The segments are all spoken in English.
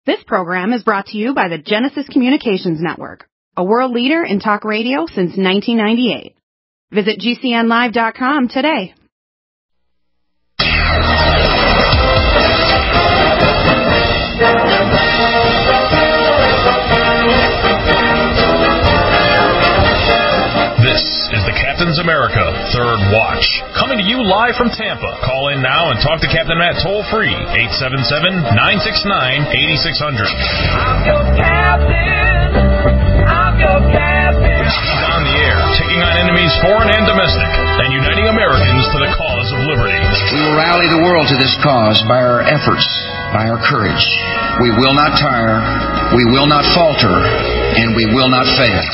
This program is brought to you by the Genesis Communications Network, a world leader in talk radio since 1998. Visit GCNlive.com today. This is the Captain's America Third Watch, coming to you live from Tampa. Call in now and talk to Captain Matt toll-free, 877-969-8600. I'm your captain. I'm your captain. He's on the air, taking on enemies foreign and domestic, and uniting Americans to the cause of liberty. We will rally the world to this cause by our efforts, by our courage. We will not tire, we will not falter, and we will not fail.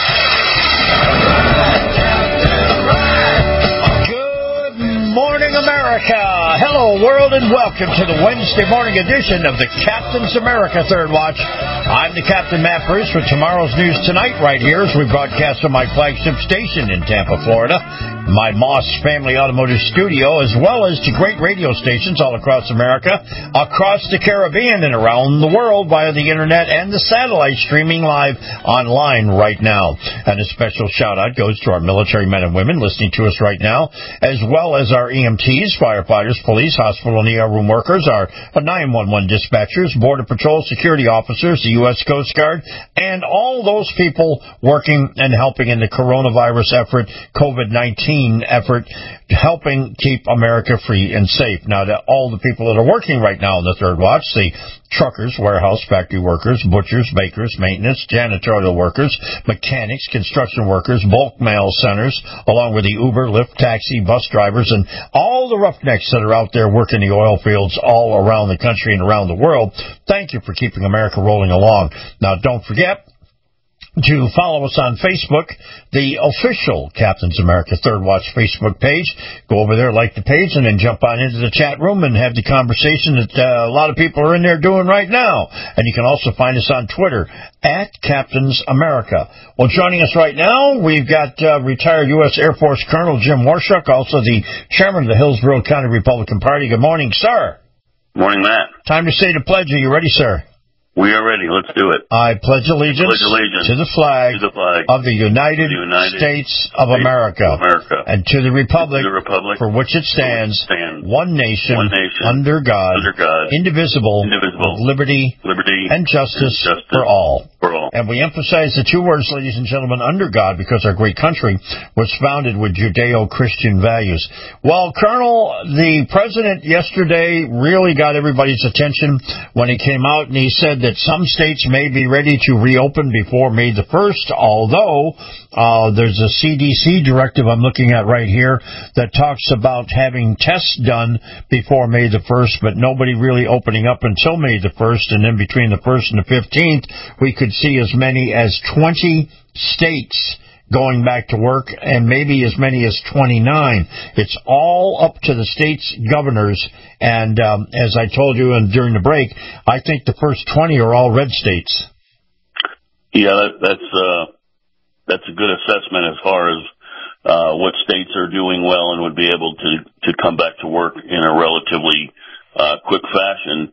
Good morning, America. Hello, world, and welcome to the Wednesday morning edition of the Captain's America Third Watch. I'm the Captain Matt Bruce with tomorrow's news tonight right here as we broadcast from my flagship station in Tampa, Florida, my Moss Family Automotive Studio, as well as to great radio stations all across America, across the Caribbean, and around the world via the internet and the satellite streaming live online right now. And a special shout-out goes to our military men and women listening to us right now, as well as our EMTs, firefighters, police, hospital and ER room workers, our 911 dispatchers, Border Patrol, security officers, the U.S. Coast Guard, and all those people working and helping in the coronavirus effort, COVID-19 effort, helping keep America free and safe. Now, to all the people that are working right now in the Third Watch, the truckers, warehouse, factory workers, butchers, bakers, maintenance, janitorial workers, mechanics, construction workers, bulk mail centers, along with the Uber, Lyft, taxi, bus drivers, and all the roughnecks that are out there working the oil fields all around the country and around the world. Thank you for keeping America rolling along. Now, don't forget to follow us on Facebook, the official Captain's America Third Watch Facebook page. Go over there, like the page, and then jump on into the chat room and have the conversation that a lot of people are in there doing right now. And you can also find us on Twitter, at Captain's America. Well, joining us right now, we've got retired U.S. Air Force Colonel Jim Waurishuk, also the chairman of the Hillsborough County Republican Party. Good morning, sir. Morning, Matt. Time to say the pledge. Are you ready, sir? We are ready. Let's do it. I pledge allegiance to the flag of the United States of America and to the republic for which it stands, one nation, under God, indivisible, with liberty and justice for all. And we emphasize the two words, ladies and gentlemen, under God, because our great country was founded with Judeo-Christian values. Well, Colonel, the president yesterday really got everybody's attention when he came out and he said that some states may be ready to reopen before May the 1st, although there's a CDC directive I'm looking at right here that talks about having tests done before May the 1st, but nobody really opening up until May the 1st, and then between the 1st and the 15th, we could see as many as 20 states going back to work, and maybe as many as 29. It's all up to the state's governors, and as I told you during the break, I think the first 20 are all red states. Yeah, that's a good assessment as far as what states are doing well and would be able to come back to work in a relatively quick fashion.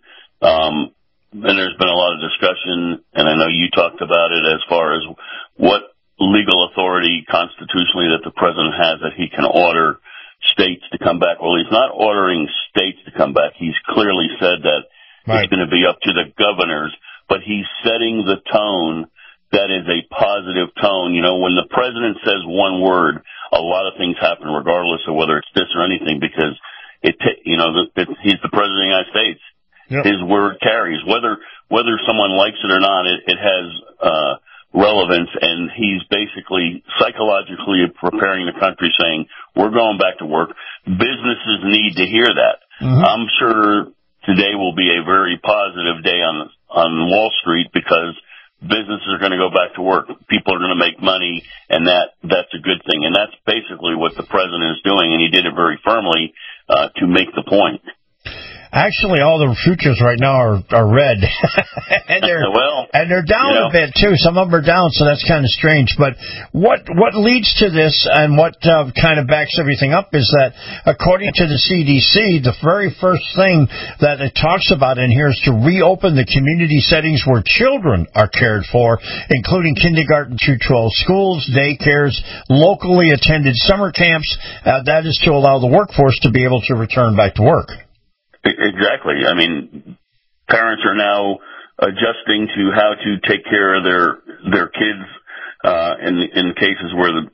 And there's been a lot of discussion, and I know you talked about it as far as what legal authority constitutionally that the president has that he can order states to come back. Well, he's not ordering states to come back. He's clearly said that It's going to be up to the governors, but he's setting the tone that is a positive tone. You know, when the president says one word, a lot of things happen regardless of whether it's this or anything, because he's the president of the United States. Yep. His word carries. Whether someone likes it or not, it has relevance, and he's basically psychologically preparing the country, saying, we're going back to work. Businesses need to hear that. Mm-hmm. I'm sure today will be a very positive day on Wall Street, because businesses are going to go back to work. People are going to make money, and that's a good thing. And that's basically what the president is doing, and he did it very firmly to make the point. Actually, all the futures right now are red, and they're down a bit too. Some of them are down, so that's kind of strange. But what leads to this, and what kind of backs everything up, is that according to the CDC, the very first thing that it talks about in here is to reopen the community settings where children are cared for, including kindergarten through 12 schools, daycares, locally attended summer camps. That is to allow the workforce to be able to return back to work. Exactly. I mean, parents are now adjusting to how to take care of their kids in cases where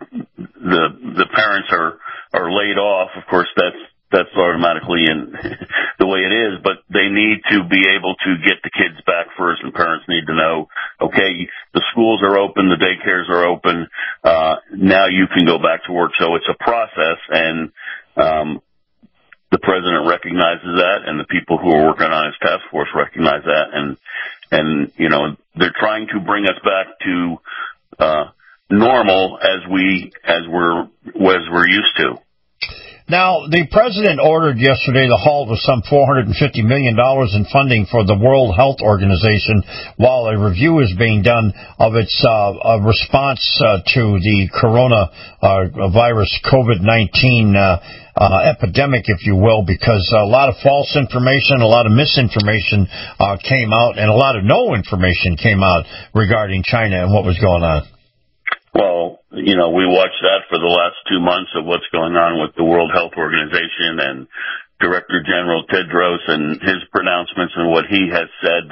the parents are laid off. Of course, that's automatically in the way it is, but they need to be able to get the kids back first, and parents need to know, okay, the schools are open, the daycares are open, now you can go back to work. So it's a process, and the president recognizes that, and the people who are working on his task force recognize that, and they're trying to bring us back to normal as we're used to. Now, the president ordered yesterday the halt of some $450 million in funding for the World Health Organization while a review is being done of its response to the coronavirus COVID-19 epidemic, if you will, because a lot of false information, a lot of misinformation came out, and a lot of no information came out regarding China and what was going on. Well, we watched that for the last 2 months of what's going on with the World Health Organization and Director General Tedros and his pronouncements and what he has said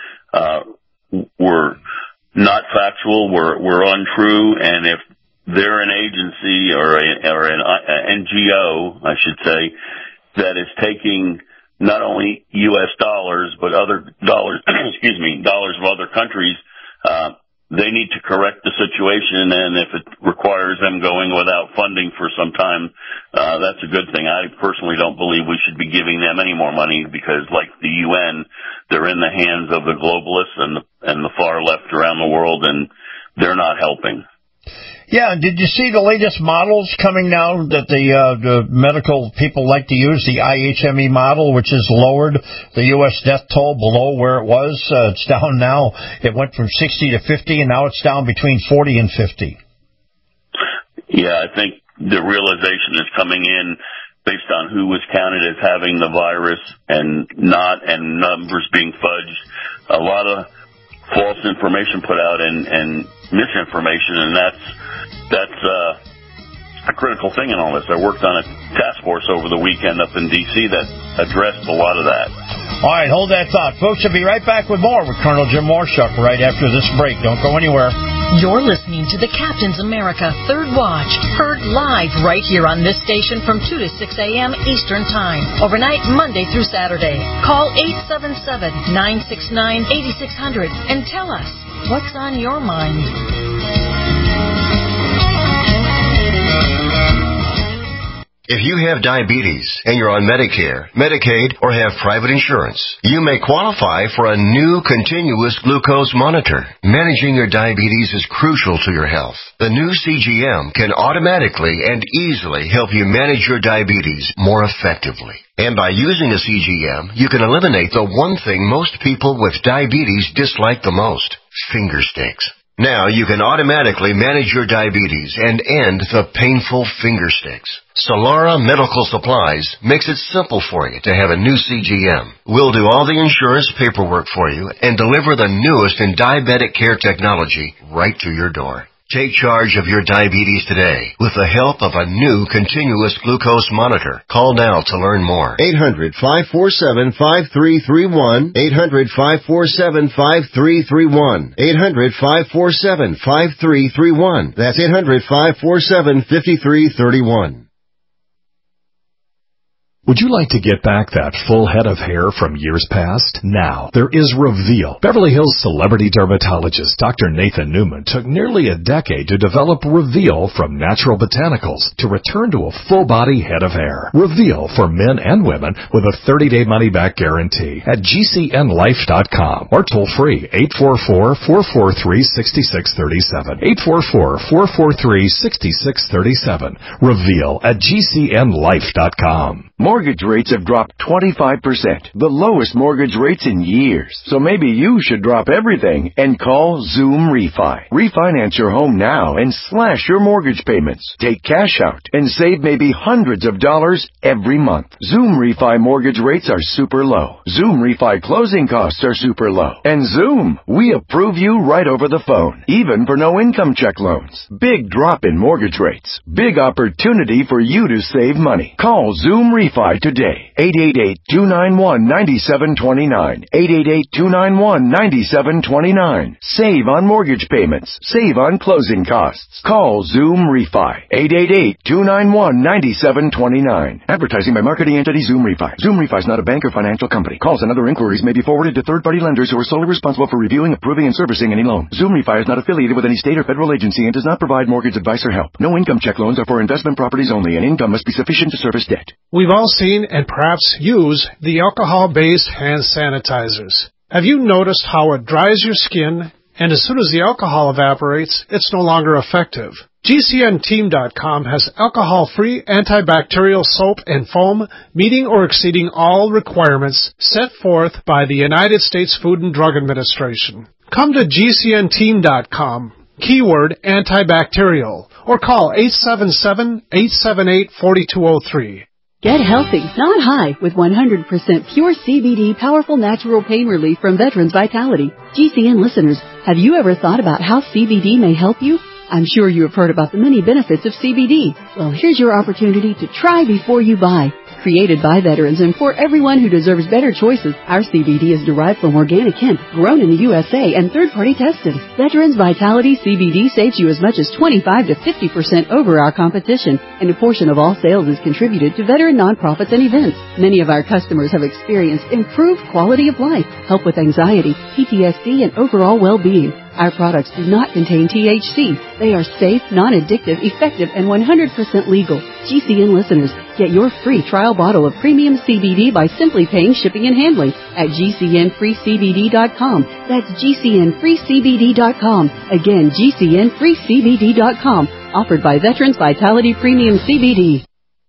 that were not factual, were untrue, and if they're an agency or an NGO, I should say, that is taking not only U.S. dollars but other dollars, dollars of other countries, they need to correct the situation, and if it requires them going without funding for some time, that's a good thing. I personally don't believe we should be giving them any more money because, like the UN, they're in the hands of the globalists and the far left around the world, and they're not helping. Yeah, did you see the latest models coming now that the medical people like to use, the IHME model, which has lowered the U.S. death toll below where it was? It's down now. It went from 60 to 50, and now it's down between 40 and 50. Yeah, I think the realization is coming in based on who was counted as having the virus and not, and numbers being fudged. A lot of false information put out and misinformation, and that's a critical thing in all this. I worked on a task force over the weekend up in D.C. that addressed a lot of that. All right, hold that thought. Folks, we'll be right back with more with Colonel Jim Warshaw right after this break. Don't go anywhere. You're listening to the Captain's America Third Watch, heard live right here on this station from 2 to 6 a.m. Eastern Time, overnight Monday through Saturday. Call 877-969-8600 and tell us what's on your mind. If you have diabetes and you're on Medicare, Medicaid, or have private insurance, you may qualify for a new continuous glucose monitor. Managing your diabetes is crucial to your health. The new CGM can automatically and easily help you manage your diabetes more effectively. And by using a CGM, you can eliminate the one thing most people with diabetes dislike the most: finger sticks. Now you can automatically manage your diabetes and end the painful finger sticks. Solara Medical Supplies makes it simple for you to have a new CGM. We'll do all the insurance paperwork for you and deliver the newest in diabetic care technology right to your door. Take charge of your diabetes today with the help of a new continuous glucose monitor. Call now to learn more. 800-547-5331. 800-547-5331. 800-547-5331. That's 800-547-5331. Would you like to get back that full head of hair from years past? Now, there is Reveal. Beverly Hills celebrity dermatologist Dr. Nathan Newman took nearly a decade to develop Reveal from natural botanicals to return to a full-body head of hair. Reveal for men and women with a 30-day money-back guarantee at GCNlife.com or toll-free 844-443-6637. 844-443-6637. Reveal at GCNlife.com. More Mortgage rates have dropped 25%, the lowest mortgage rates in years. So maybe you should drop everything and call Zoom Refi. Refinance your home now and slash your mortgage payments. Take cash out and save maybe hundreds of dollars every month. Zoom Refi mortgage rates are super low. Zoom Refi closing costs are super low. And Zoom, we approve you right over the phone, even for no income check loans. Big drop in mortgage rates. Big opportunity for you to save money. Call Zoom Refi today. 888-291-9729. 888-291-9729. Save on mortgage payments. Save on closing costs. Call Zoom Refi. 888-291-9729. Advertising by marketing entity Zoom Refi. Zoom Refi is not a bank or financial company. Calls and other inquiries may be forwarded to third-party lenders who are solely responsible for reviewing, approving, and servicing any loan. Zoom Refi is not affiliated with any state or federal agency and does not provide mortgage advice or help. No income check loans are for investment properties only, and income must be sufficient to service debt. We've all seen and perhaps use the alcohol-based hand sanitizers. Have you noticed how it dries your skin, and as soon as the alcohol evaporates, it's no longer effective? GCNteam.com has alcohol-free antibacterial soap and foam meeting or exceeding all requirements set forth by the United States Food and Drug Administration. Come to GCNteam.com, keyword antibacterial, or call 877-878-4203. Get healthy, not high, with 100% pure CBD powerful natural pain relief from Veterans Vitality. GCN listeners, have you ever thought about how CBD may help you? I'm sure you have heard about the many benefits of CBD. Well, here's your opportunity to try before you buy. Created by veterans and for everyone who deserves better choices, our CBD is derived from organic hemp, grown in the USA, and third-party tested. Veterans Vitality CBD saves you as much as 25 to 50% over our competition, and a portion of all sales is contributed to veteran nonprofits and events. Many of our customers have experienced improved quality of life, help with anxiety, PTSD, and overall well-being. Our products do not contain THC. They are safe, non-addictive, effective, and 100% legal. GCN listeners, get your free trial bottle of premium CBD by simply paying shipping and handling at GCNFreeCBD.com. That's GCNFreeCBD.com. Again, GCNFreeCBD.com. Offered by Veterans Vitality Premium CBD.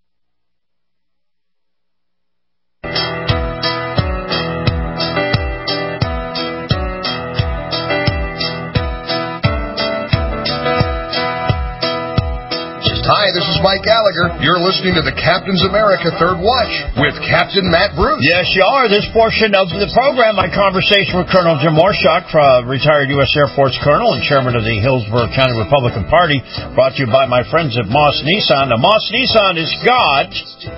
Hi, this is Mike Gallagher. You're listening to the Captain's America Third Watch with Captain Matt Bruce. Yes, you are. This portion of the program, my conversation with Colonel Jim Warshaw, retired U.S. Air Force Colonel and Chairman of the Hillsborough County Republican Party, brought to you by my friends at Moss Nissan. Now, Moss Nissan has got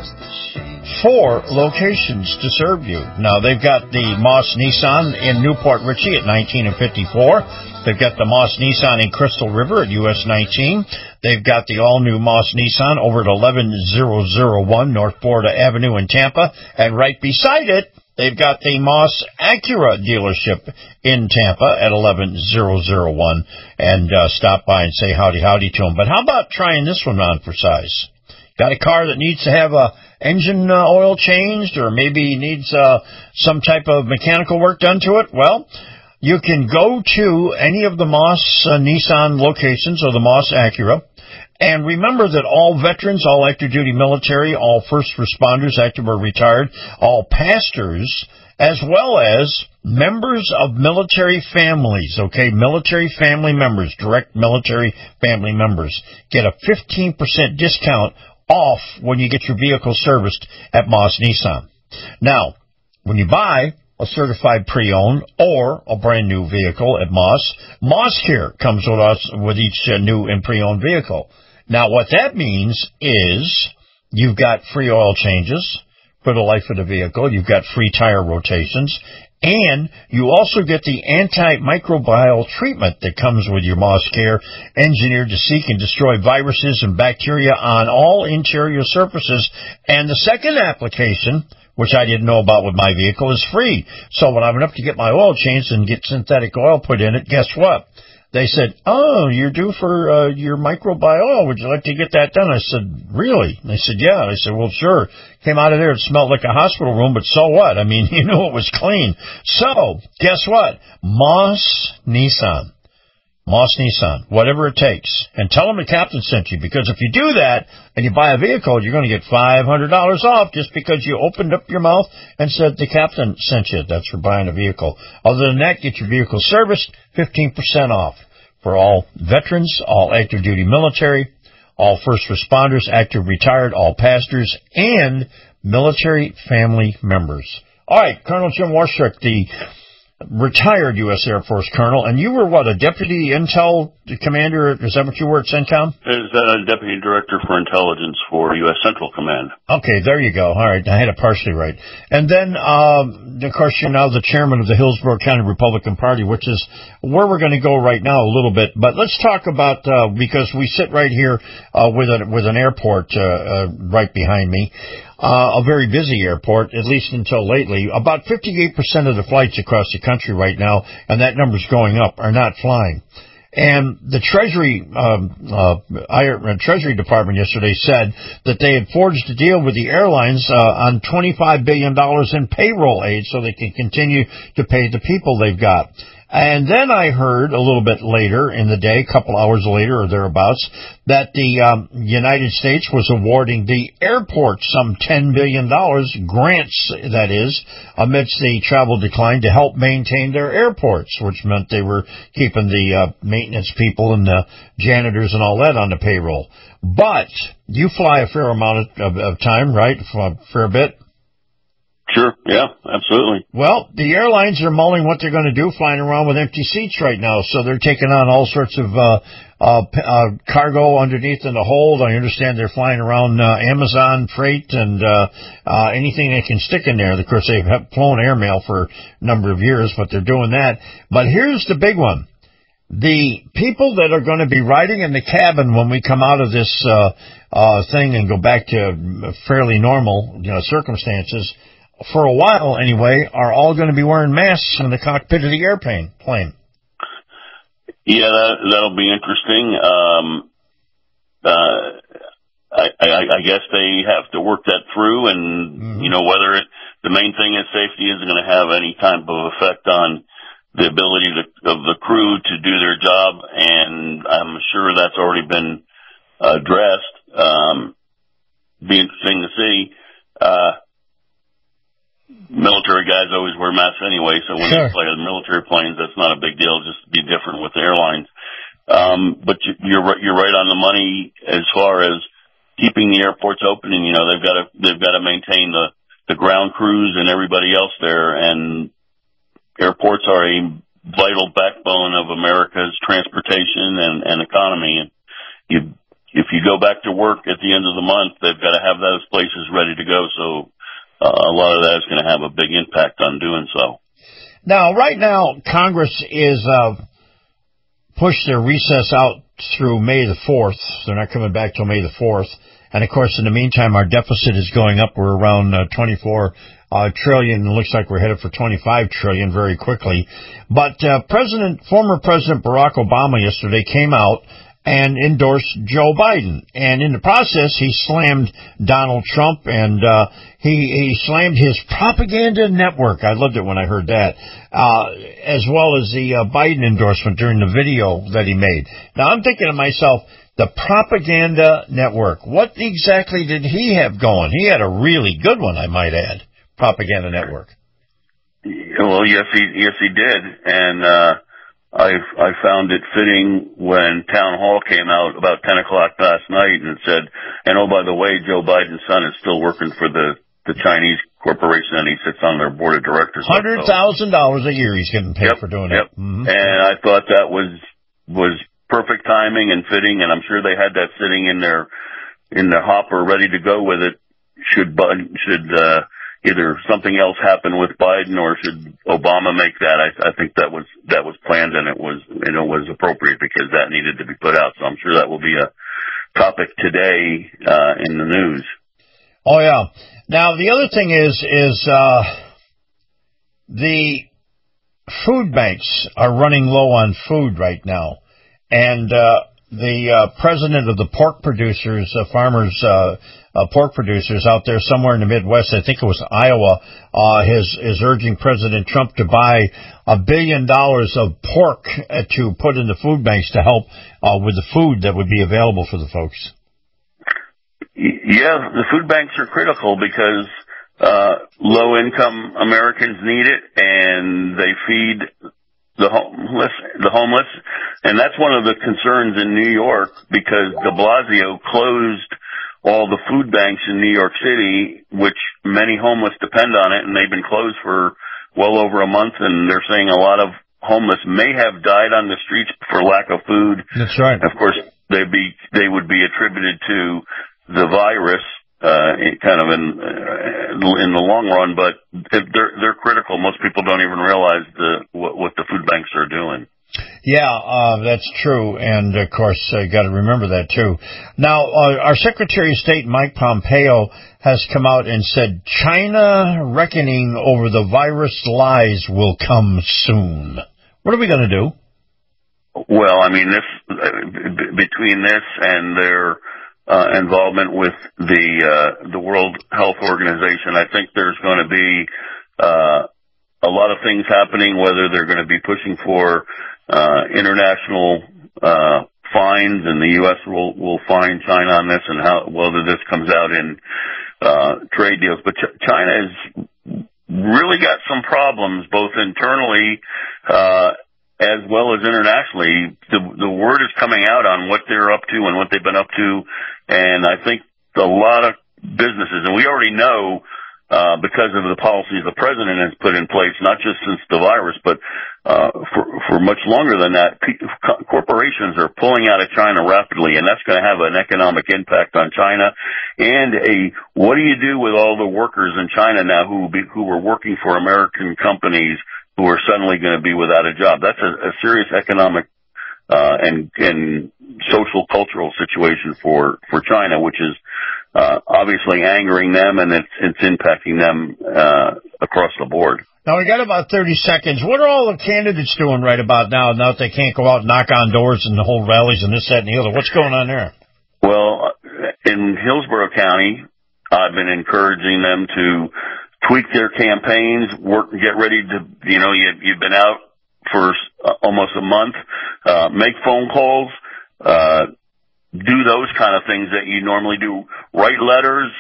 4 locations to serve you. Now, they've got the Moss Nissan in Newport Richey at 19 and 54. They've got the Moss Nissan in Crystal River at US 19. They've got the all-new Moss Nissan over at 11001 North Florida Avenue in Tampa. And right beside it, they've got the Moss Acura dealership in Tampa at 11001. And stop by and say howdy to them. But how about trying this one on for size? Got a car that needs to have a engine oil changed, or maybe needs some type of mechanical work done to it? Well, you can go to any of the Moss Nissan locations or the Moss Acura. And remember that all veterans, all active duty military, all first responders, active or retired, all pastors, as well as members of military families, okay, military family members, direct military family members, get a 15% discount off when you get your vehicle serviced at Moss Nissan. Now, when you buy a certified pre-owned or a brand new vehicle at Moss, Moss Care comes with us with each new and pre-owned vehicle. Now, what that means is you've got free oil changes for the life of the vehicle. You've got free tire rotations. And you also get the antimicrobial treatment that comes with your Moss Care, engineered to seek and destroy viruses and bacteria on all interior surfaces. And the second application, which I didn't know about with my vehicle, is free. So when I went up to get my oil changed and get synthetic oil put in it, guess what? They said, oh, you're due for your microbial. Would you like to get that done? I said, really? And they said, yeah. I said, well, sure. Came out of there, it smelled like a hospital room, but so what? I mean, you knew it was clean. So, guess what? Moss Nissan. Moss Nissan, whatever it takes. And tell them the captain sent you, because if you do that and you buy a vehicle, you're going to get $500 off just because you opened up your mouth and said the captain sent you. That's for buying a vehicle. Other than that, get your vehicle serviced, 15% off for all veterans, all active duty military, all first responders, active retired, all pastors, and military family members. All right, Colonel Jim Warstruck, the retired U.S. Air Force colonel, and you were what, a deputy intel commander? Is that what you were at CENTCOM? Is a deputy director for intelligence for U.S. Central Command. Okay, there you go. All right, I had it partially right. And then, of course, you're now the chairman of the Hillsborough County Republican Party, which is where we're going to go right now a little bit. But let's talk about, because we sit right here with an airport right behind me. A very busy airport, at least until lately. About 58% of the flights across the country right now, and that number's going up, are not flying. And the Treasury Department yesterday said that they had forged a deal with the airlines on $25 billion in payroll aid so they can continue to pay the people they've got. And then I heard a little bit later in the day, a couple hours later or thereabouts, that the United States was awarding the airports some $10 billion, grants, that is, amidst the travel decline to help maintain their airports, which meant they were keeping the maintenance people and the janitors and all that on the payroll. But you fly a fair amount of time, right? A fair bit? Sure, yeah, absolutely. Well, the airlines are mulling what they're going to do, flying around with empty seats right now, so they're taking on all sorts of cargo underneath in the hold. I understand they're flying around Amazon freight and anything they can stick in there. Of course, they've flown airmail for a number of years, but they're doing that. But here's the big one. The people that are going to be riding in the cabin when we come out of this thing and go back to fairly normal circumstances, for a while anyway, are all going to be wearing masks in the cockpit of the airplane. Yeah, that'll be interesting. I guess they have to work that through, and whether the main thing is safety isn't going to have any type of effect on the ability of the crew to do their job, and I'm sure that's already been addressed. Be interesting to see. Military guys always wear masks anyway, so when they fly the military planes, that's not a big deal. Just be different with the airlines. But you're right on the money as far as keeping the airports open. And they've got to maintain the ground crews and everybody else there. And airports are a vital backbone of America's transportation and economy. And if you go back to work at the end of the month, they've got to have those places ready to go. So a lot of that is going to have a big impact on doing so. Now, right now, Congress is pushed their recess out through May the 4th. They're not coming back till May the 4th. And, of course, in the meantime, our deficit is going up. We're around $24 trillion. It looks like we're headed for $25 trillion very quickly. But former President Barack Obama yesterday came out and endorsed Joe Biden. And in the process, he slammed Donald Trump and he slammed his propaganda network. I loved it when I heard that, as well as the Biden endorsement during the video that he made. Now, I'm thinking to myself, the propaganda network, what exactly did he have going? He had a really good one, I might add, propaganda network. Well, yes, he did. And I found it fitting when Town Hall came out about 10 o'clock last night and said, and oh, by the way, Joe Biden's son is still working for the Chinese corporation and he sits on their board of directors. $100,000 a year he's getting paid for doing it. Mm-hmm. And I thought that was perfect timing and fitting, and I'm sure they had that sitting in their hopper ready to go with it. Should either something else happen with Biden or should Obama make that? I think that was planned and it was appropriate because that needed to be put out. So I'm sure that will be a topic today in the news. Oh yeah. Now the other thing is the food banks are running low on food right now, and the president of the pork producers, farmers, pork producers out there somewhere in the Midwest, I think it was Iowa, is urging President Trump to buy $1 billion of pork to put in the food banks to help with the food that would be available for the folks. Yeah, the food banks are critical because low-income Americans need it, and they feed the homeless, and that's one of the concerns in New York because de Blasio closed all the food banks in New York City, which many homeless depend on it, and they've been closed for well over a month, and they're saying a lot of homeless may have died on the streets for lack of food. That's right. Of course, they would be attributed to the virus, kind of in the long run, but they're critical. Most people don't even realize what the food banks are doing. Yeah, that's true, and of course, you got to remember that too. Now, our Secretary of State Mike Pompeo has come out and said China reckoning over the virus lies will come soon. What are we going to do? Well, I mean, between this and their involvement with the World Health Organization, I think there's going to be a lot of things happening, whether they're going to be pushing for international fines, and the U.S. will fine China on this, and whether this comes out in trade deals. But China has really got some problems, both internally as well as internationally. The word is coming out on what they're up to and what they've been up to, and I think a lot of businesses, and we already know because of the policies the president has put in place, not just since the virus, but for much longer than that, corporations are pulling out of China rapidly, and that's going to have an economic impact on China. And what do you do with all the workers in China now who were working for American companies who are suddenly going to be without a job? That's a serious economic and social cultural situation for China, which is obviously angering them, and it's impacting them across the board. Now, we got about 30 seconds. What are all the candidates doing right about now that they can't go out and knock on doors and hold rallies and this, that, and the other? What's going on there? Well, in Hillsborough County, I've been encouraging them to tweak their campaigns, get ready to, you've been out for almost a month, make phone calls, do those kind of things that you normally do. Write letters,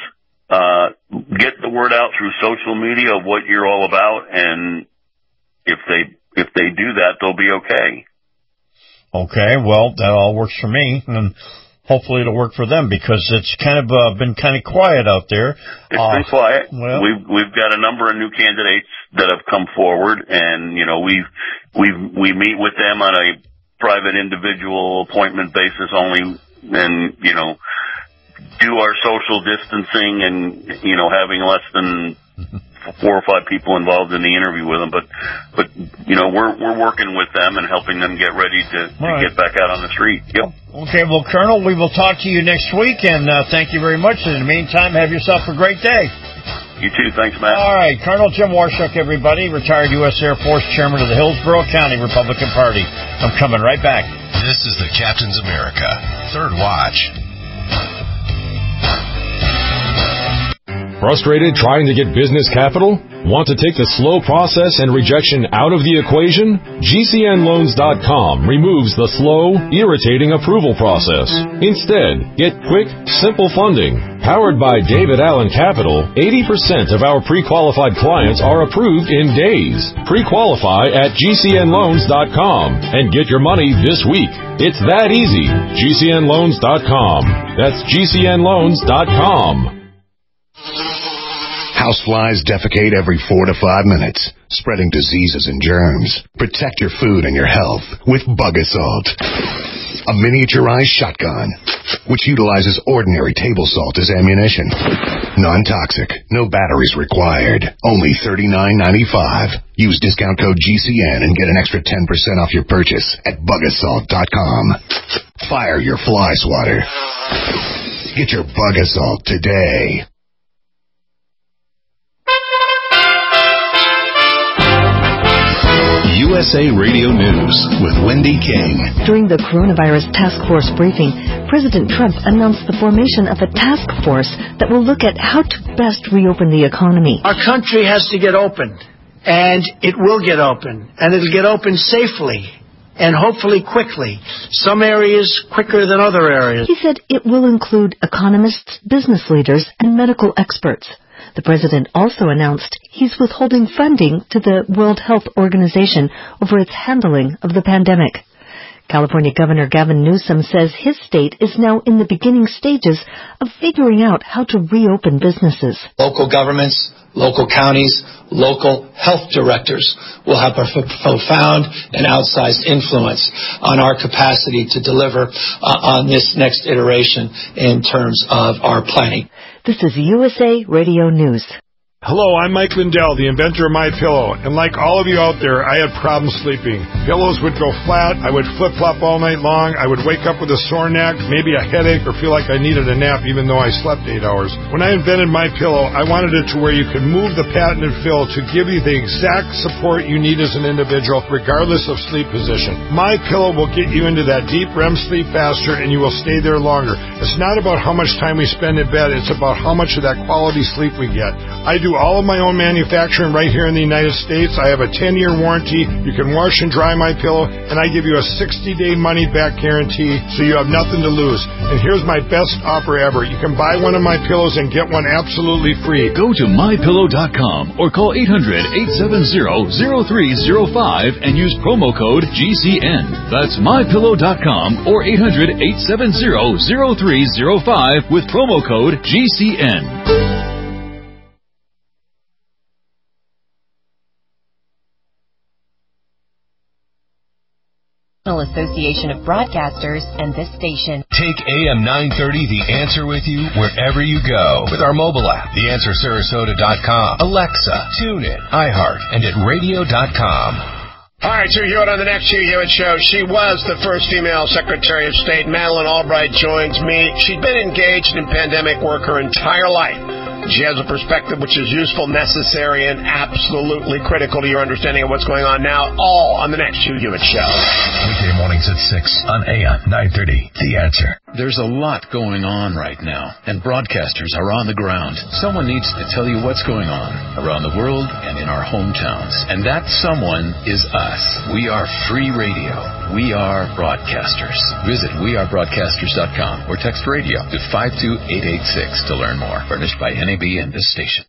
get the word out through social media of what you're all about, and if they do that, they'll be okay. Okay, well, that all works for me, and hopefully it'll work for them, because it's kind of been kind of quiet out there. It's been quiet. Well, we've got a number of new candidates that have come forward, and we meet with them on a private individual appointment basis only, and do our social distancing and having less than 4 or 5 people involved in the interview with them, but we're working with them and helping them get ready to get back out on the street. Yep. Okay, well, Colonel, we will talk to you next week, and thank you very much. In the meantime, have yourself a great day. You too. Thanks, Matt. All right, Colonel Jim Warshook, everybody, retired U.S. Air Force Chairman of the Hillsborough County Republican Party. I'm coming right back. This is the Captain's America Third Watch. Frustrated trying to get business capital? Want to take the slow process and rejection out of the equation? GCNLoans.com removes the slow, irritating approval process. Instead, get quick, simple funding. Powered by David Allen Capital, 80% of our pre-qualified clients are approved in days. Pre-qualify at GCNLoans.com and get your money this week. It's that easy. GCNLoans.com. That's GCNLoans.com. Houseflies defecate every 4 to 5 minutes, spreading diseases and germs. Protect your food and your health with Bug Assault, a miniaturized shotgun, which utilizes ordinary table salt as ammunition. Non-toxic, no batteries required, only $39.95. Use discount code GCN and get an extra 10% off your purchase at bugassault.com. Fire your fly swatter. Get your Bug Assault today. USA Radio News with Wendy King. During the coronavirus task force briefing, President Trump announced the formation of a task force that will look at how to best reopen the economy. Our country has to get open, and it will get open, and it'll get open safely and hopefully quickly. Some areas quicker than other areas. He said it will include economists, business leaders, and medical experts. The president also announced he's withholding funding to the World Health Organization over its handling of the pandemic. California Governor Gavin Newsom says his state is now in the beginning stages of figuring out how to reopen businesses. Local governments, local counties, local health directors will have a profound and outsized influence on our capacity to deliver on this next iteration in terms of our planning. This is USA Radio News. Hello, I'm Mike Lindell, the inventor of MyPillow, and like all of you out there, I had problems sleeping. Pillows would go flat, I would flip-flop all night long, I would wake up with a sore neck, maybe a headache, or feel like I needed a nap even though I slept 8 hours. When I invented MyPillow, I wanted it to where you could move the patented fill to give you the exact support you need as an individual, regardless of sleep position. MyPillow will get you into that deep REM sleep faster, and you will stay there longer. It's not about how much time we spend in bed, it's about how much of that quality sleep we get. I do all of my own manufacturing right here in the United States. I have a 10-year warranty. You can wash and dry my pillow, and I give you a 60-day money-back guarantee, so you have nothing to lose. And here's my best offer ever. You can buy one of my pillows and get one absolutely free. Go to MyPillow.com or call 800-870-0305 and use promo code GCN. That's MyPillow.com or 800-870-0305 with promo code GCN. Association of Broadcasters and this station. Take AM 930 The Answer with you wherever you go with our mobile app, TheAnswerSarasota.com, Alexa, TuneIn, iHeart, and at Radio.com. All right, Hugh Hewitt on the next Hugh Hewitt Show. She was the first female Secretary of State. Madeleine Albright joins me. She's been engaged in pandemic work her entire life. She has a perspective which is useful, necessary, and absolutely critical to your understanding of what's going on now, all on the next Hugh Hewitt Show. Weekday mornings at 6 on AM 930, The Answer. There's a lot going on right now, and broadcasters are on the ground. Someone needs to tell you what's going on around the world and in our hometowns. And that someone is us. We are free radio. We are broadcasters. Visit wearebroadcasters.com or text radio to 52886 to learn more. Furnished by NAB and this station.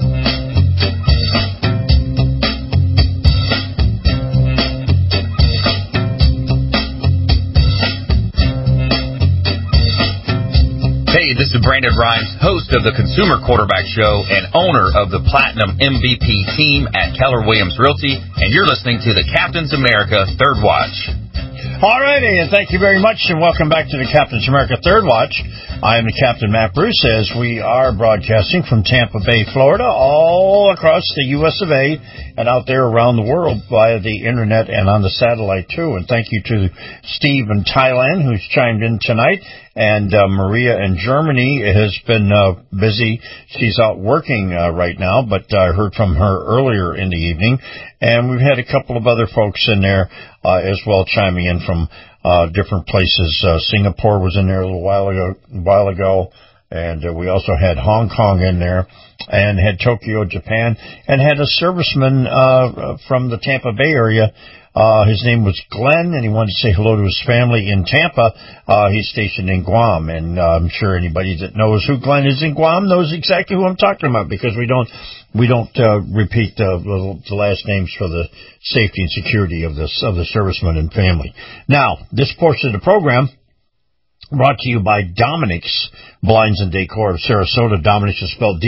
Hey, this is Brandon Rhymes, host of the Consumer Quarterback Show and owner of the Platinum MVP team at Keller Williams Realty, and you're listening to the Captain's America Third Watch. All righty, and thank you very much, and welcome back to the Captain's America Third Watch. I am the Captain Matt Bruce, as we are broadcasting from Tampa Bay, Florida, all across the U.S. of A. and out there around the world via the Internet and on the satellite, too. And thank you to Steve in Thailand, who's chimed in tonight. And Maria in Germany has been busy. She's out working right now, but I heard from her earlier in the evening. And we've had a couple of other folks in there as well chiming in from different places. Singapore was in there a little while ago. And we also had Hong Kong in there and had Tokyo, Japan, and had a serviceman from the Tampa Bay area. His name was Glenn, and he wanted to say hello to his family in Tampa. He's stationed in Guam, and I'm sure anybody that knows who Glenn is in Guam knows exactly who I'm talking about, because we don't repeat the last names for the safety and security of the serviceman and family. Now, this portion of the program brought to you by Dominic's Blinds and Decor of Sarasota. Dominic's is spelled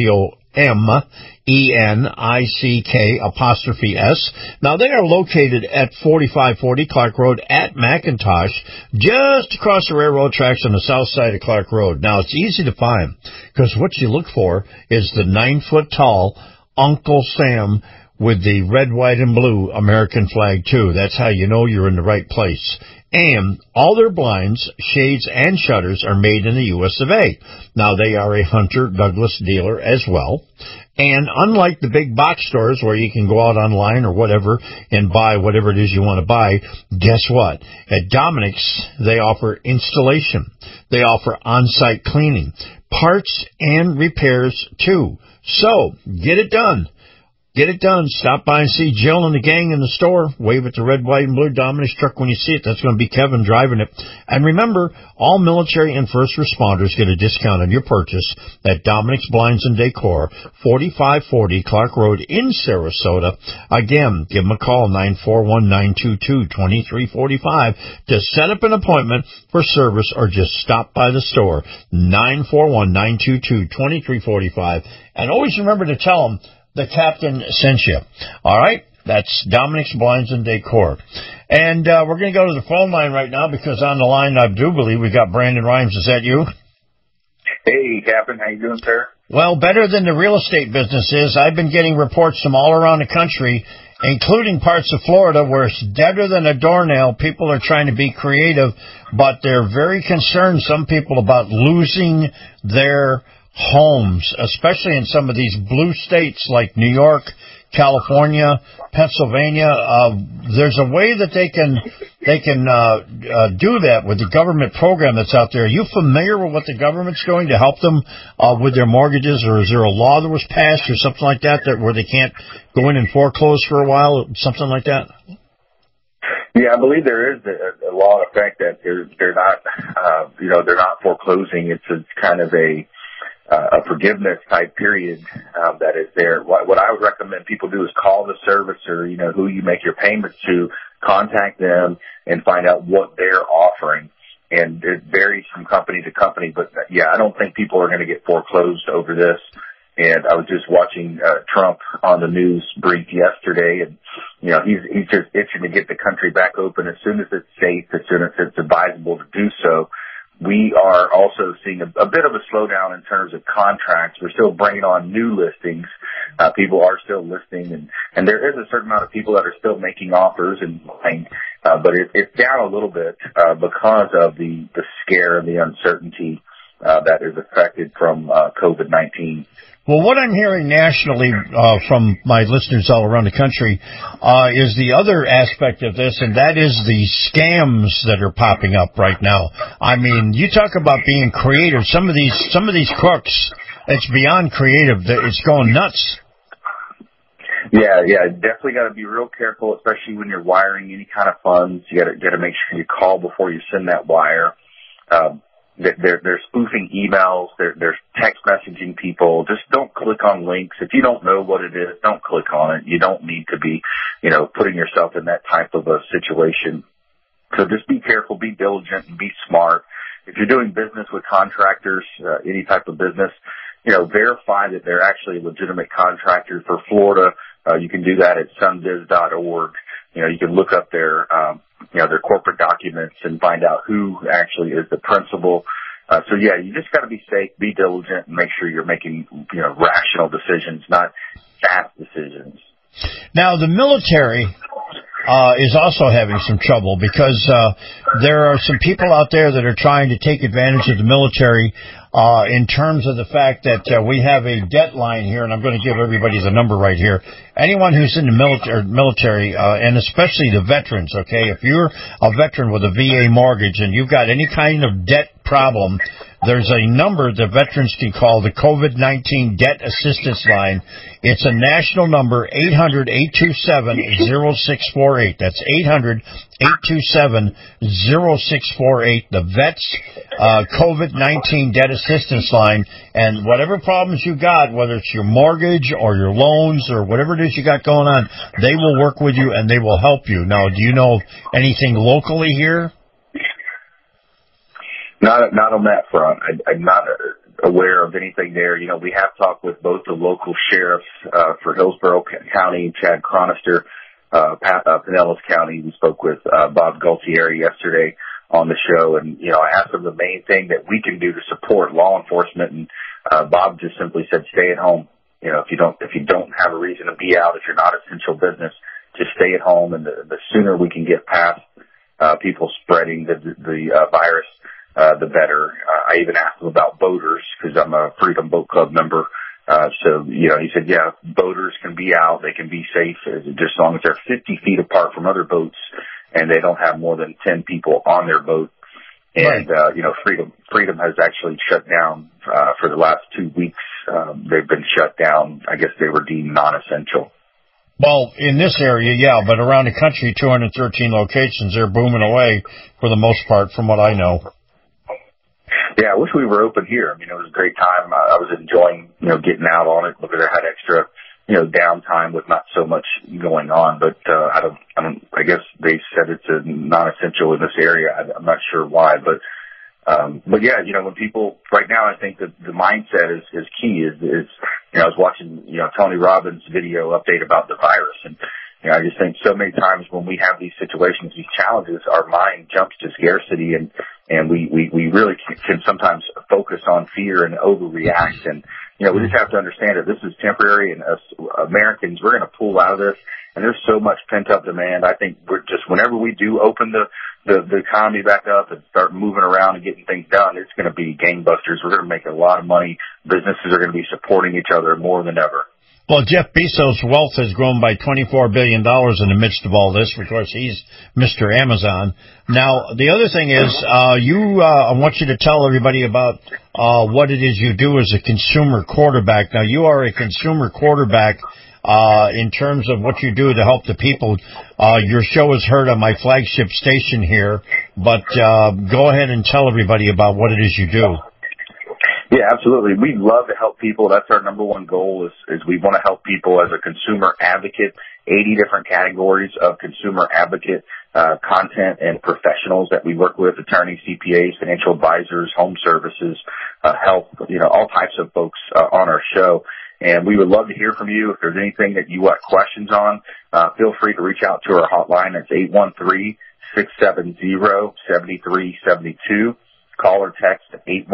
DOMENICK''S. Now, they are located at 4540 Clark Road at McIntosh, just across the railroad tracks on the south side of Clark Road. Now, it's easy to find, because what you look for is the 9-foot-tall Uncle Sam with the red, white, and blue American flag, too. That's how you know you're in the right place. And all their blinds, shades, and shutters are made in the U.S. of A. Now, they are a Hunter Douglas dealer as well. And unlike the big box stores where you can go out online or whatever and buy whatever it is you want to buy, guess what? At Dominic's, they offer installation. They offer on-site cleaning, parts and repairs too. So, get it done. Get it done. Stop by and see Jill and the gang in the store. Wave at the red, white, and blue Dominic's truck when you see it. That's going to be Kevin driving it. And remember, all military and first responders get a discount on your purchase at Dominic's Blinds and Decor, 4540 Clark Road in Sarasota. Again, give them a call, 941-922-2345, to set up an appointment for service or just stop by the store, 941-922-2345. And always remember to tell them the captain sent you. All right? That's Dominic's Blinds and Decor. And we're going to go to the phone line right now because on the line, I do believe we got Brandon Rhymes. Is that you? Hey, Captain. How you doing, sir? Well, better than the real estate business is. I've been getting reports from all around the country, including parts of Florida, where it's deader than a doornail. People are trying to be creative, but they're very concerned, some people, about losing their homes, especially in some of these blue states like New York, California, Pennsylvania. There's a way that they can do that with the government program that's out there. Are you familiar with what the government's doing to help them with their mortgages, or is there a law that was passed or something like that where they can't go in and foreclose for a while, something like that? Yeah, I believe there is a law in effect that they're not, they're not foreclosing. It's kind of a forgiveness type period that is there. What I would recommend people do is call the servicer, who you make your payments to, contact them and find out what they're offering. And it varies from company to company, but yeah, I don't think people are going to get foreclosed over this. And I was just watching Trump on the news brief yesterday, and he's just itching to get the country back open as soon as it's safe, as soon as it's advisable to do so. We are also seeing a bit of a slowdown in terms of contracts. We're still bringing on new listings. People are still listing, and there is a certain amount of people that are still making offers and buying, but it's down a little bit because of the scare and the uncertainty that is affected from COVID-19. Well, what I'm hearing nationally from my listeners all around the country is the other aspect of this, and that is the scams that are popping up right now. I mean, you talk about being creative. Some of these crooks, it's beyond creative. It's going nuts. Yeah, definitely got to be real careful, especially when you're wiring any kind of funds. You got to make sure you call before you send that wire. They're spoofing emails. They're text messaging people. Just don't click on links. If you don't know what it is, don't click on it. You don't need to be, putting yourself in that type of a situation. So just be careful, be diligent, and be smart. If you're doing business with contractors, any type of business, verify that they're actually a legitimate contractor. For Florida, you can do that at sunbiz.org. You can look up their corporate documents and find out who actually is the principal. So yeah, you just got to be safe, be diligent, and make sure you're making, rational decisions, not fast decisions. Now, the military is also having some trouble because there are some people out there that are trying to take advantage of the military in terms of the fact that we have a debt line here, and I'm going to give everybody the number right here. Anyone who's in the military, and especially the veterans, okay, if you're a veteran with a VA mortgage and you've got any kind of debt problem, there's a number that veterans can call, the COVID-19 Debt Assistance Line. It's a national number, 800-827-0648. That's 800-827-0648. The Vets COVID-19 Debt Assistance Line. And whatever problems you got, whether it's your mortgage or your loans or whatever it is you got going on, they will work with you and they will help you. Now, do you know anything locally here? Not on that front. I'm not aware of anything there. We have talked with both the local sheriffs for Hillsborough County, Chad Chronister, Pinellas County. We spoke with Bob Gualtieri yesterday on the show, and I asked him the main thing that we can do to support law enforcement, and Bob just simply said, stay at home. If you don't have a reason to be out, if you're not essential business, just stay at home, and the sooner we can get past people spreading the virus, the better. I even asked them about boaters because I'm a Freedom Boat Club member. So, he said, yeah, boaters can be out. They can be safe just as long as they're 50 feet apart from other boats and they don't have more than 10 people on their boat. And, Freedom has actually shut down, for the last 2 weeks. They've been shut down. I guess they were deemed non-essential. Well, in this area, yeah, but around the country, 213 locations, they're booming away for the most part, from what I know. Yeah, I wish we were open here. I mean, it was a great time. I was enjoying, getting out on it because I had extra, downtime with not so much going on. But I guess they said it's a non-essential in this area. I'm not sure why, but yeah, when people right now, I think that the mindset is key. Is I was watching Tony Robbins' video update about the virus, and I just think so many times when we have these situations, these challenges, our mind jumps to scarcity, and we really can sometimes focus on fear and overreact. And we just have to understand that this is temporary, and us Americans, we're going to pull out of this. And there's so much pent up demand. I think we're just, whenever we do open the economy back up and start moving around and getting things done, it's going to be gangbusters. We're going to make a lot of money. Businesses are going to be supporting each other more than ever. Well, Jeff Bezos' wealth has grown by $24 billion in the midst of all this. Of course, he's Mr. Amazon. Now, the other thing is, I want you to tell everybody about what it is you do as a consumer quarterback. Now, you are a consumer quarterback in terms of what you do to help the people. Your show is heard on my flagship station here, but go ahead and tell everybody about what it is you do. Yeah, absolutely. We love to help people. That's our number one goal is we want to help people as a consumer advocate, 80 different categories of consumer advocate content and professionals that we work with, attorneys, CPAs, financial advisors, home services, health, all types of folks on our show. And we would love to hear from you. If there's anything that you want questions on, feel free to reach out to our hotline. It's 813-670-7372. Call or text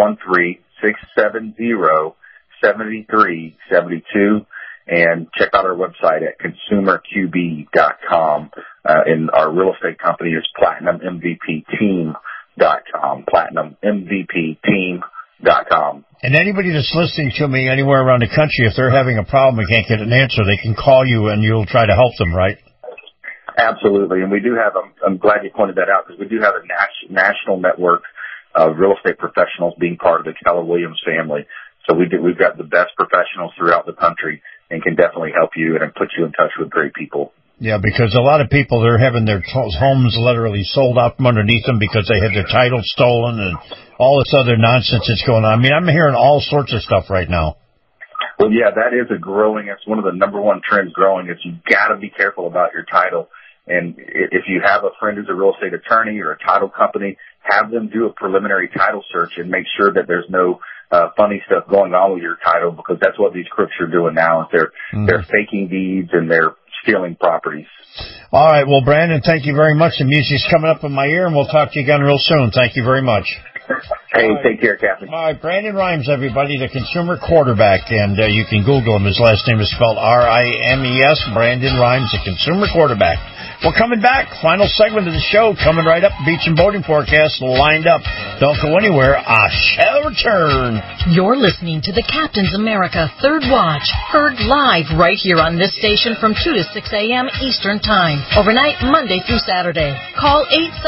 813-670-7372. And check out our website at consumerqb.com. And our real estate company is PlatinumMVPTeam.com. PlatinumMVPTeam.com. And anybody that's listening to me anywhere around the country, if they're having a problem and can't get an answer, they can call you and you'll try to help them, right? Absolutely. And we do have, I'm glad you pointed that out, because we do have a national network of real estate professionals being part of the Keller Williams family. So we've got the best professionals throughout the country and can definitely help you and put you in touch with great people. Yeah, because a lot of people, they're having their homes literally sold out from underneath them because they had their title stolen and all this other nonsense that's going on. I mean, I'm hearing all sorts of stuff right now. Well, yeah, that is it's one of the number one trends growing is you got to be careful about your title. And if you have a friend who's a real estate attorney or a title company, have them do a preliminary title search and make sure that there's no funny stuff going on with your title, because that's what these crooks are doing now. Is they're faking deeds and they're stealing properties. All right. Well, Brandon, thank you very much. The music's coming up in my ear, and we'll talk to you again real soon. Thank you very much. Hey, take care, Captain. All right, Brandon Rimes, everybody, the consumer quarterback, and you can Google him. His last name is spelled R-I-M-E-S, Brandon Rimes, the consumer quarterback. We're coming back. Final segment of the show coming right up. Beach and boating forecast lined up. Don't go anywhere. I shall return. You're listening to the Captain's America Third Watch, heard live right here on this station from 2 to 6 a.m. Eastern Time. Overnight, Monday through Saturday. Call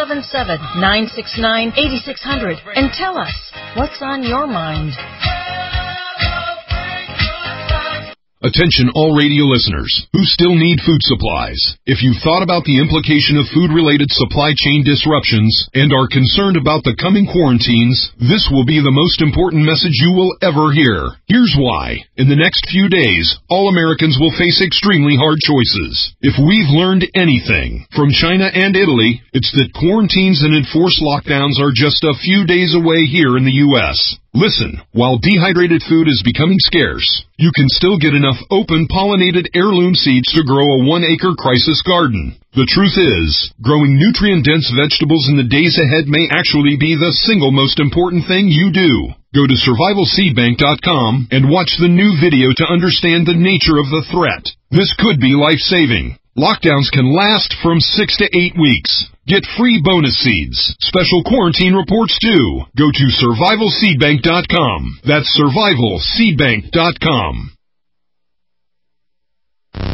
877-969-8600 and tell us what's on your mind. Attention all radio listeners who still need food supplies. If you've thought about the implication of food-related supply chain disruptions and are concerned about the coming quarantines, this will be the most important message you will ever hear. Here's why. In the next few days, all Americans will face extremely hard choices. If we've learned anything from China and Italy, it's that quarantines and enforced lockdowns are just a few days away here in the U.S. Listen, while dehydrated food is becoming scarce, you can still get enough open pollinated heirloom seeds to grow a 1-acre crisis garden. The truth is, growing nutrient-dense vegetables in the days ahead may actually be the single most important thing you do. Go to survivalseedbank.com and watch the new video to understand the nature of the threat. This could be life-saving. Lockdowns can last from 6 to 8 weeks. Get free bonus seeds. Special quarantine reports too. Go to survivalseedbank.com. That's survivalseedbank.com.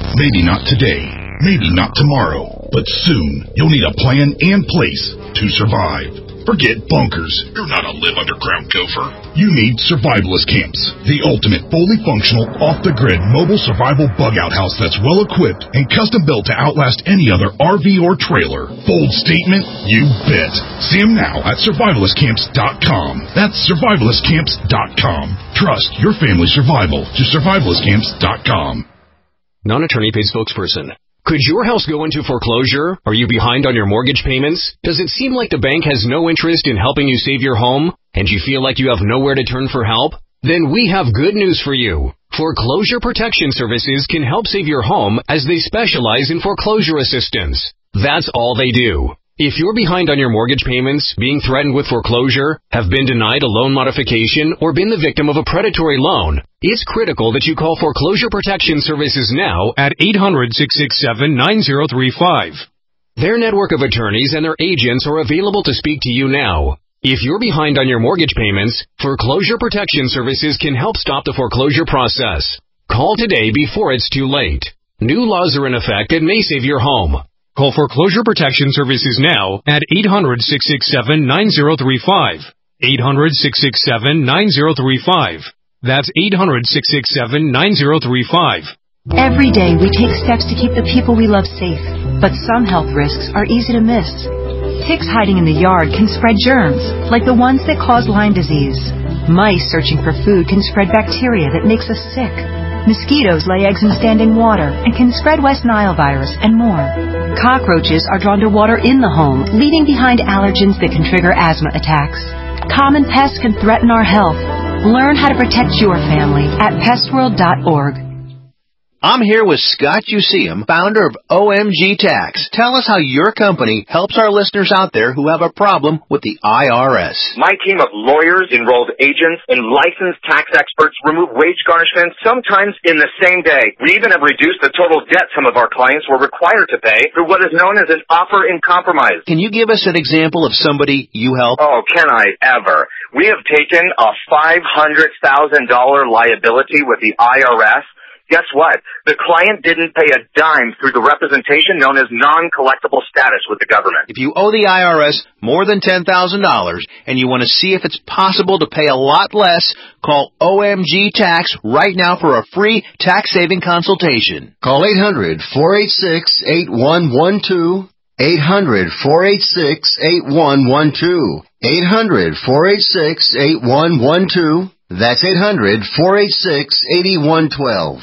Maybe not today, maybe not tomorrow, but soon you'll need a plan and place to survive. Forget bunkers. You're not a live underground gopher. You need Survivalist Camps, the ultimate fully functional, off-the-grid mobile survival bug-out house that's well-equipped and custom-built to outlast any other RV or trailer. Bold statement? You bet. See them now at survivalistcamps.com. That's survivalistcamps.com. Trust your family's survival to survivalistcamps.com. Non-attorney paid spokesperson. Could your house go into foreclosure? Are you behind on your mortgage payments? Does it seem like the bank has no interest in helping you save your home? And you feel like you have nowhere to turn for help? Then we have good news for you. Foreclosure Protection Services can help save your home as they specialize in foreclosure assistance. That's all they do. If you're behind on your mortgage payments, being threatened with foreclosure, have been denied a loan modification, or been the victim of a predatory loan, it's critical that you call Foreclosure Protection Services now at 800-667-9035. Their network of attorneys and their agents are available to speak to you now. If you're behind on your mortgage payments, Foreclosure Protection Services can help stop the foreclosure process. Call today before it's too late. New laws are in effect that may save your home. Call Foreclosure Protection Services now at 800-667-9035. 800-667-9035. That's 800-667-9035. Every day we take steps to keep the people we love safe, but some health risks are easy to miss. Ticks hiding in the yard can spread germs, like the ones that cause Lyme disease. Mice searching for food can spread bacteria that makes us sick. Mosquitoes lay eggs in standing water and can spread West Nile virus and more. Cockroaches are drawn to water in the home, leaving behind allergens that can trigger asthma attacks. Common pests can threaten our health. Learn how to protect your family at pestworld.org. I'm here with Scott Useum, founder of OMG Tax. Tell us how your company helps our listeners out there who have a problem with the IRS. My team of lawyers, enrolled agents, and licensed tax experts remove wage garnishments sometimes in the same day. We even have reduced the total debt some of our clients were required to pay through what is known as an offer in compromise. Can you give us an example of somebody you help? Oh, can I ever? We have taken a $500,000 liability with the IRS. Guess what? The client didn't pay a dime through the representation known as non-collectible status with the government. If you owe the IRS more than $10,000 and you want to see if it's possible to pay a lot less, call OMG Tax right now for a free tax-saving consultation. Call 800-486-8112. 800-486-8112. 800-486-8112. That's 800-486-8112.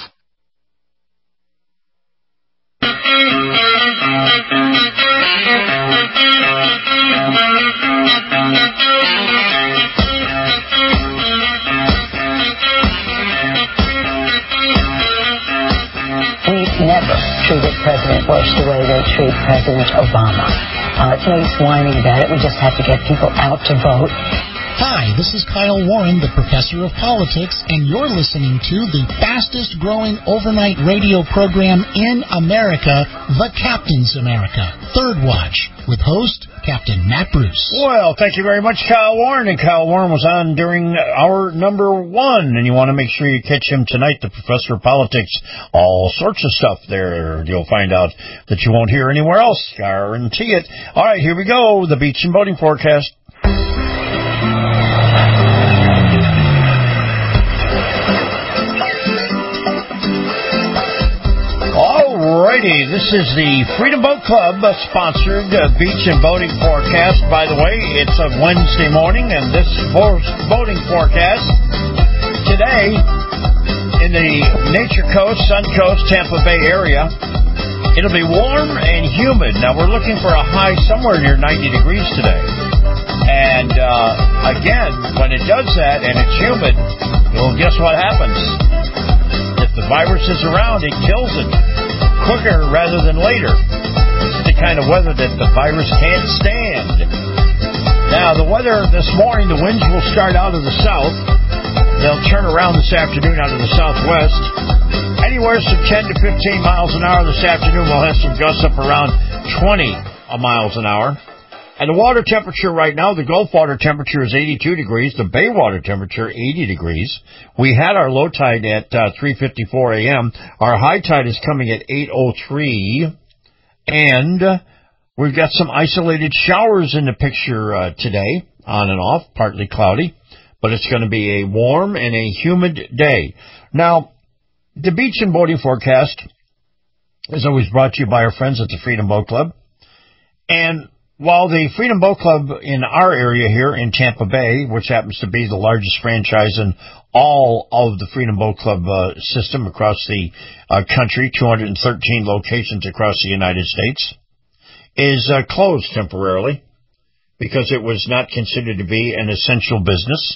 We've never treated President Bush the way they treat President Obama. No use whining about it. We just have to get people out to vote. Hi, this is Kyle Warren, the professor of politics, and you're listening to the fastest growing overnight radio program in America, The Captain's America, Third Watch, with host Captain Matt Bruce. Well, thank you very much, Kyle Warren. And Kyle Warren was on during hour number 1, and you want to make sure you catch him tonight, the professor of politics. All sorts of stuff there you'll find out that you won't hear anywhere else. Guarantee it. All right, here we go. The beach and boating forecast. Alrighty, this is the Freedom Boat Club sponsored beach and boating forecast. By the way, it's a Wednesday morning, and this boating forecast today in the Nature Coast, Sun Coast, Tampa Bay area, it'll be warm and humid. Now, we're looking for a high somewhere near 90 degrees today. And again, when it does that and it's humid, well, guess what happens? If the virus is around, it kills it quicker rather than later. It's the kind of weather that the virus can't stand. Now, the weather this morning, the winds will start out of the south. They'll turn around this afternoon out of the southwest. Anywhere from 10 to 15 miles an hour this afternoon. We'll have some gusts up around 20 miles an hour. And the water temperature right now, the Gulf water temperature is 82 degrees, the Bay water temperature 80 degrees. We had our low tide at 3:54 a.m. Our high tide is coming at 8:03, and we've got some isolated showers in the picture today, on and off, partly cloudy, but it's going to be a warm and a humid day. Now, the beach and boating forecast is always brought to you by our friends at the Freedom Boat Club. And while the Freedom Boat Club in our area here in Tampa Bay, which happens to be the largest franchise in all of the Freedom Boat Club system across the country, 213 locations across the United States, is closed temporarily because it was not considered to be an essential business.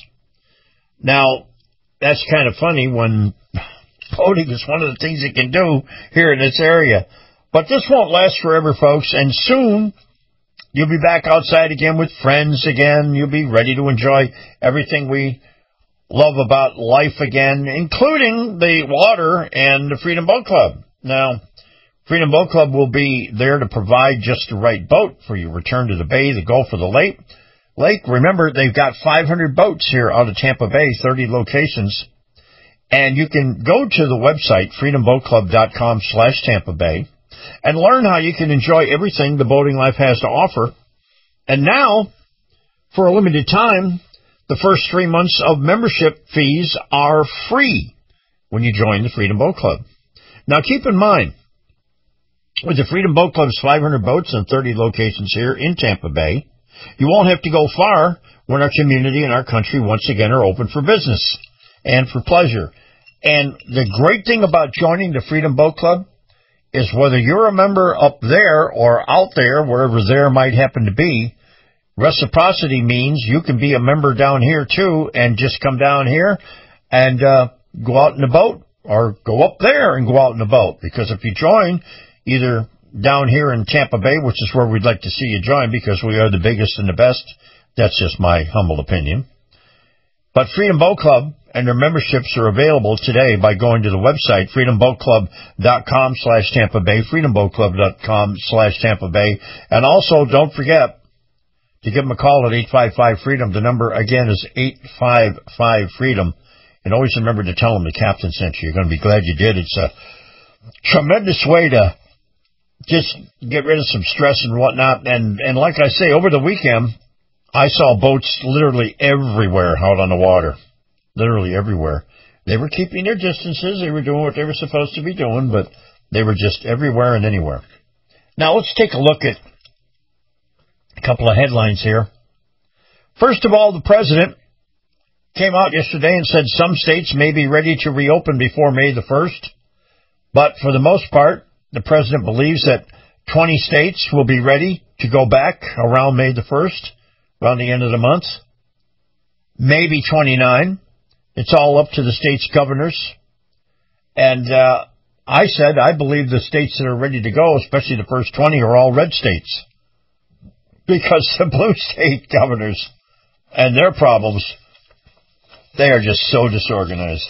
Now, that's kind of funny when boating is one of the things you can do here in this area. But this won't last forever, folks, and soon you'll be back outside again with friends again. You'll be ready to enjoy everything we love about life again, including the water and the Freedom Boat Club. Now, Freedom Boat Club will be there to provide just the right boat for your return to the bay, the Gulf, or the lake. Remember, they've got 500 boats here out of Tampa Bay, 30 locations. And you can go to the website, freedomboatclub.com/Tampa Bay, and learn how you can enjoy everything the boating life has to offer. And now, for a limited time, the first 3 months of membership fees are free when you join the Freedom Boat Club. Now, keep in mind, with the Freedom Boat Club's 500 boats and 30 locations here in Tampa Bay, you won't have to go far when our community and our country once again are open for business and for pleasure. And the great thing about joining the Freedom Boat Club is whether you're a member up there or out there, wherever there might happen to be, reciprocity means you can be a member down here too and just come down here and go out in a boat, or go up there and go out in a boat. Because if you join either down here in Tampa Bay, which is where we'd like to see you join because we are the biggest and the best, that's just my humble opinion. But Freedom Boat Club and their memberships are available today by going to the website, freedomboatclub.com/Tampa Bay, freedomboatclub.com/Tampa Bay. And also, don't forget to give them a call at 855-FREEDOM. The number, again, is 855-FREEDOM. And always remember to tell them the captain sent you. You're going to be glad you did. It's a tremendous way to just get rid of some stress and whatnot. And like I say, over the weekend, I saw boats literally everywhere out on the water. Literally everywhere. They were keeping their distances. They were doing what they were supposed to be doing, but they were just everywhere and anywhere. Now, let's take a look at a couple of headlines here. First of all, the president came out yesterday and said some states may be ready to reopen before May the 1st. But for the most part, the president believes that 20 states will be ready to go back around May the 1st, around the end of the month. Maybe 29. It's all up to the state's governors. And I said I believe the states that are ready to go, especially the first 20, are all red states. Because the blue state governors and their problems, they are just so disorganized.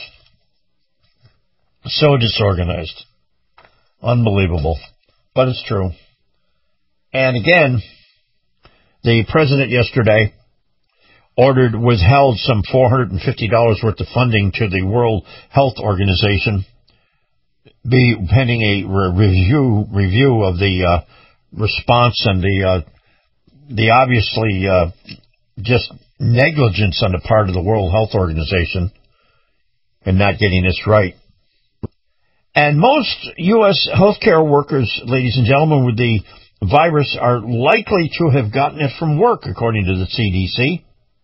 So disorganized. Unbelievable. But it's true. And again, the president yesterday withheld some $450 worth of funding to the World Health Organization, pending a review of the response and the obviously just negligence on the part of the World Health Organization in not getting this right. And most U.S. healthcare workers, ladies and gentlemen, with the virus are likely to have gotten it from work, according to the CDC.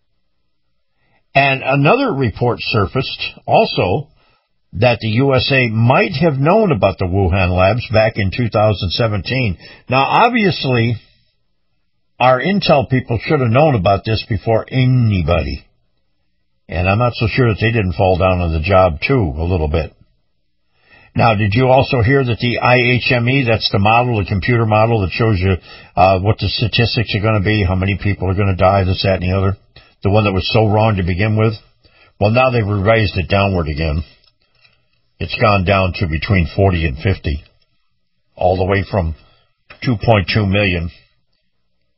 And another report surfaced also that the USA might have known about the Wuhan labs back in 2017. Now, obviously, our intel people should have known about this before anybody. And I'm not so sure that they didn't fall down on the job, too, a little bit. Now, did you also hear that the IHME, that's the model, the computer model that shows you what the statistics are going to be, how many people are going to die, this, that, and the other, the one that was so wrong to begin with? Well, now they've revised it downward again. It's gone down to between 40 and 50, all the way from 2.2 million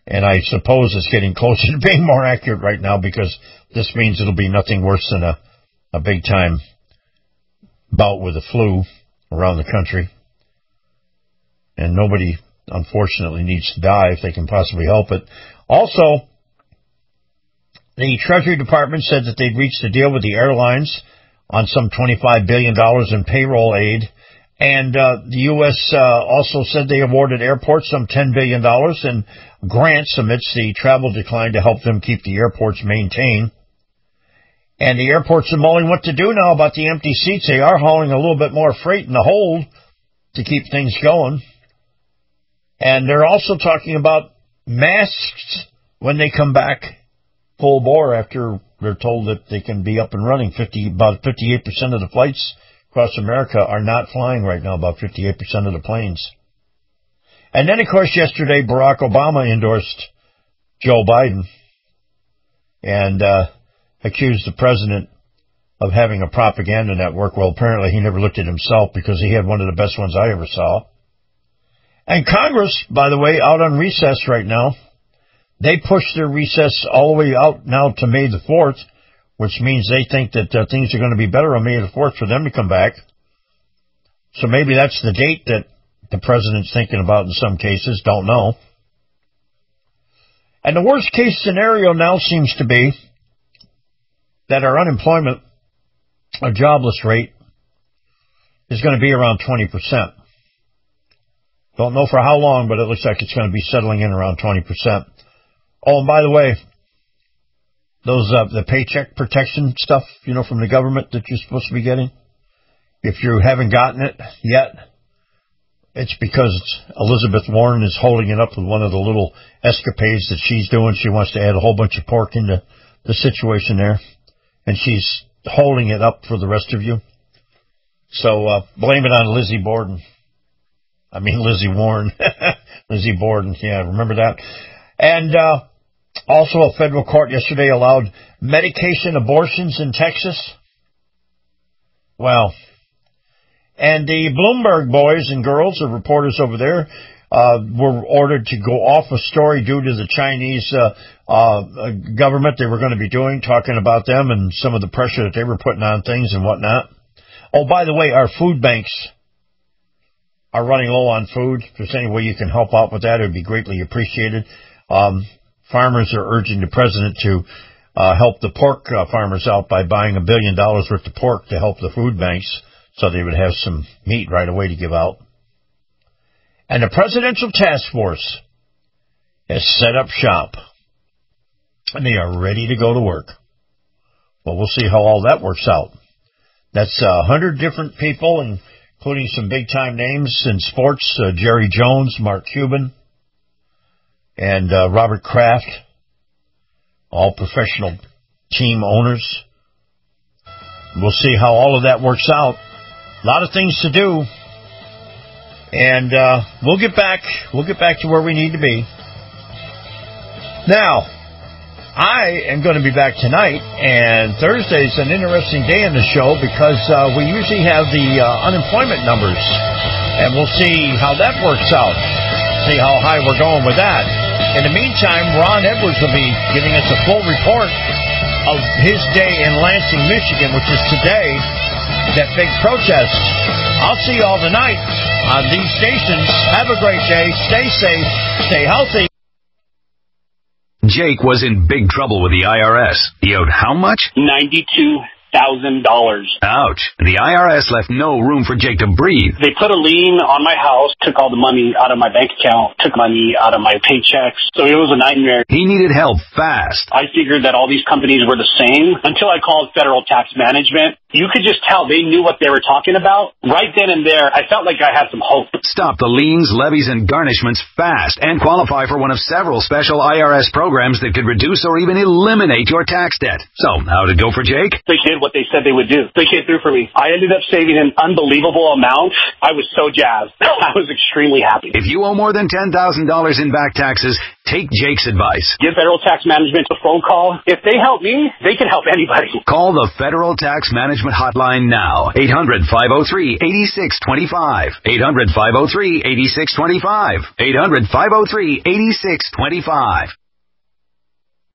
And I suppose it's getting closer to being more accurate right now because this means it'll be nothing worse than a big-time bout with the flu around the country. And nobody, unfortunately, needs to die if they can possibly help it. Also, the Treasury Department said that they'd reached a deal with the airlines on some $25 billion in payroll aid. And the U.S. also said they awarded airports some $10 billion in grants amidst the travel decline to help them keep the airports maintained. And the airports are mulling what to do now about the empty seats. They are hauling a little bit more freight in the hold to keep things going. And they're also talking about masks when they come back full bore after they're told that they can be up and running. About 58% of the flights across America are not flying right now, about 58% of the planes. And then, of course, yesterday, Barack Obama endorsed Joe Biden and accused the president of having a propaganda network. Well, apparently he never looked at himself because he had one of the best ones I ever saw. And Congress, by the way, out on recess right now. They pushed their recess all the way out now to May the 4th, which means they think that things are going to be better on May the 4th for them to come back. So maybe that's the date that the president's thinking about in some cases. Don't know. And the worst case scenario now seems to be that our unemployment, our jobless rate, is going to be around 20%. Don't know for how long, but it looks like it's going to be settling in around 20%. Oh, and by the way, those the paycheck protection stuff, from the government that you're supposed to be getting, if you haven't gotten it yet, it's because Elizabeth Warren is holding it up with one of the little escapades that she's doing. She wants to add a whole bunch of pork into the situation there, and she's holding it up for the rest of you. So blame it on Lizzie Warren. Lizzie Borden, yeah, remember that? And also a federal court yesterday allowed medication abortions in Texas. Well, and the Bloomberg boys and girls, the reporters over there, were ordered to go off a story due to the Chinese government they were going to be doing, talking about them and some of the pressure that they were putting on things and whatnot. Oh, by the way, our food banks are running low on food. If there's any way you can help out with that, it would be greatly appreciated. Farmers are urging the president to help the pork farmers out by buying $1 billion worth of pork to help the food banks so they would have some meat right away to give out. And the Presidential Task Force has set up shop, and they are ready to go to work. Well, we'll see how all that works out. That's 100 different people, including some big-time names in sports, Jerry Jones, Mark Cuban, and Robert Kraft, all professional team owners. We'll see how all of that works out. A lot of things to do. And we'll get back to where we need to be. Now, I am going to be back tonight, and Thursday's an interesting day in the show because we usually have the unemployment numbers, and we'll see how that works out, see how high we're going with that. In the meantime, Ron Edwards will be giving us a full report of his day in Lansing, Michigan, which is today, that big protest. I'll see you all tonight on these stations. Have a great day. Stay safe. Stay healthy. Jake was in big trouble with the IRS. He owed how much? $92,000. Ouch. The IRS left no room for Jake to breathe. They put a lien on my house, took all the money out of my bank account, took money out of my paychecks. So it was a nightmare. He needed help fast. I figured that all these companies were the same until I called Federal Tax Management. You could just tell they knew what they were talking about. Right then and there, I felt like I had some hope. Stop the liens, levies, and garnishments fast and qualify for one of several special IRS programs that could reduce or even eliminate your tax debt. So, how'd it go for Jake? They did what they said they would do. They came through for me. I ended up saving an unbelievable amount. I was so jazzed. I was extremely happy. If you owe more than $10,000 in back taxes, take Jake's advice. Give Federal Tax Management a phone call. If they help me, they can help anybody. Call the Federal Tax Management Management Hotline now. 800-503-8625. 800-503-8625. 800-503-8625.